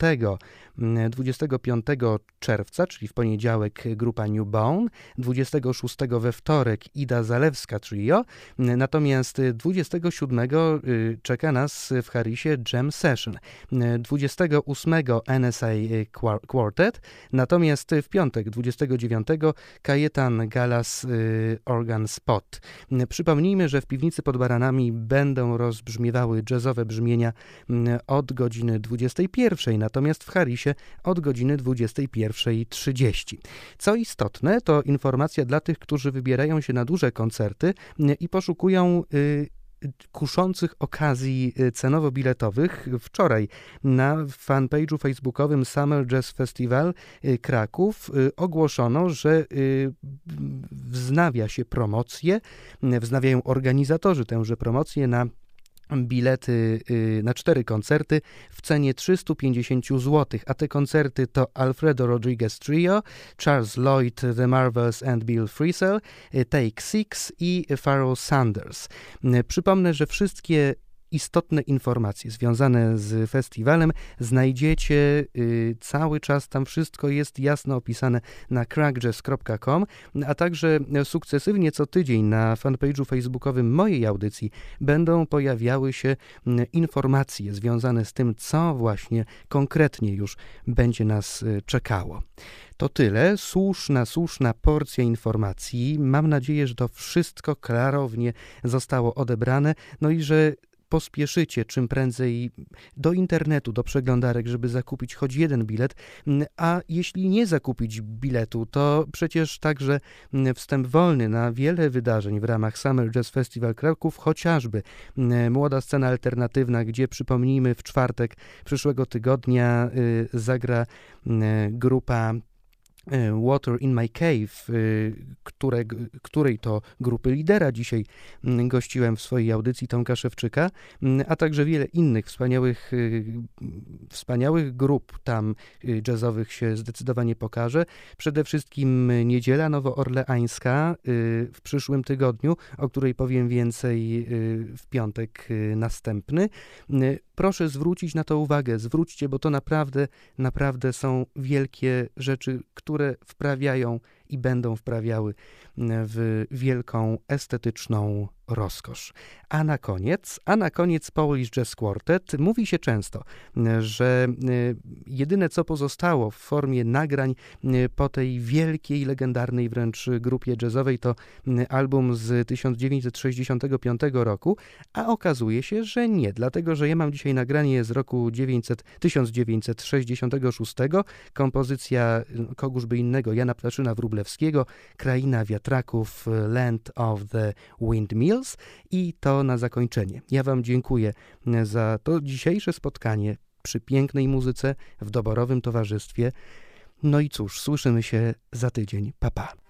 czerwca, czyli w poniedziałek grupa New Bone, 26 we wtorek Ida Zalewska Trio, natomiast 27 czeka nas w Harrisie Jam Session, 28 NSA Quartet, natomiast w piątek 29 Kajetan Galas Organ Spot. Przypomnijmy, że w Piwnicy pod Baranami będą rozbrzmiewały jazzowe brzmienia od godziny 21, natomiast w Harrisie od godziny 21:30. Co istotne, to informacja dla tych, którzy wybierają się na duże koncerty i poszukują kuszących okazji cenowo-biletowych. Wczoraj na fanpage'u facebookowym Summer Jazz Festival Kraków ogłoszono, że wznawiają organizatorzy tęże promocję na bilety na 4 koncerty w cenie 350 zł, a te koncerty to Alfredo Rodriguez Trio, Charles Lloyd, The Marvels and Bill Frisell, Take Six i Pharoah Sanders. Przypomnę, że wszystkie istotne informacje związane z festiwalem znajdziecie cały czas, tam wszystko jest jasno opisane na crackjazz.com, a także sukcesywnie co tydzień na fanpage'u facebookowym mojej audycji będą pojawiały się informacje związane z tym, co właśnie konkretnie już będzie nas czekało. To tyle, słuszna porcja informacji. Mam nadzieję, że to wszystko klarownie zostało odebrane, no i że pospieszycie czym prędzej do internetu, do przeglądarek, żeby zakupić choć jeden bilet, a jeśli nie zakupić biletu, to przecież także wstęp wolny na wiele wydarzeń w ramach Summer Jazz Festival Kraków, chociażby Młoda Scena Alternatywna, gdzie przypomnijmy w czwartek przyszłego tygodnia zagra grupa Water in My Cave, której to grupy lidera dzisiaj gościłem w swojej audycji Tomka Szewczyka, a także wiele innych wspaniałych grup tam jazzowych się zdecydowanie pokaże. Przede wszystkim Niedziela Nowoorleańska w przyszłym tygodniu, o której powiem więcej w piątek następny. proszę zwrócić na to uwagę, zwróćcie, bo to naprawdę są wielkie rzeczy, które wprawiają i będą wprawiały w wielką estetyczną rozkosz. A na koniec Polish Jazz Quartet. Mówi się często, że jedyne co pozostało w formie nagrań po tej wielkiej, legendarnej wręcz grupie jazzowej to album z 1965 roku, a okazuje się, że nie, dlatego że ja mam dzisiaj nagranie z roku 1966, kompozycja kogóż by innego, Jana Ptaszyna-Wróblewskiego, Kraina Wiatraków, Land of the Windmills. I to na zakończenie. Ja wam dziękuję za to dzisiejsze spotkanie przy pięknej muzyce, w doborowym towarzystwie. No i cóż, słyszymy się za tydzień. Pa, pa.